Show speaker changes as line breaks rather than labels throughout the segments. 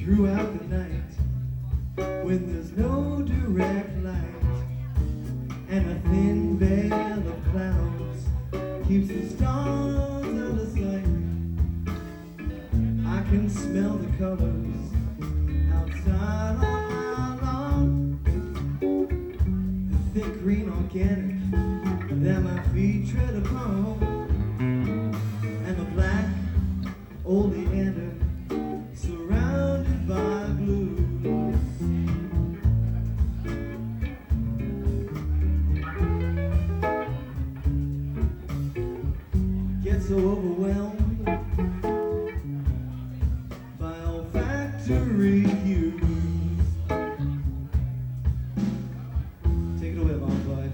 throughout the night when there's no direct light and a thin veil of clouds keeps the stars out of sight. I can smell the colors outside on my lawn, the thick green organic that my feet tread upon, and the black oleander surrounded by blue. Get so overwhelmed by olfactory cues. Take it away, Long Bud.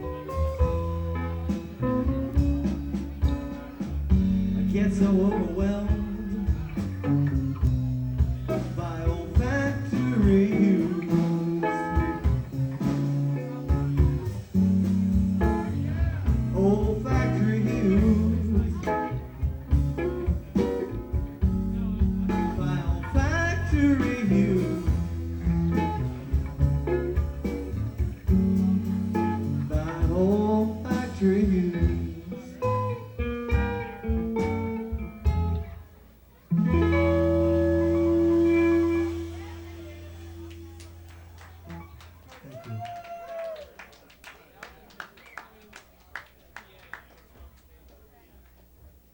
Get so overwhelmed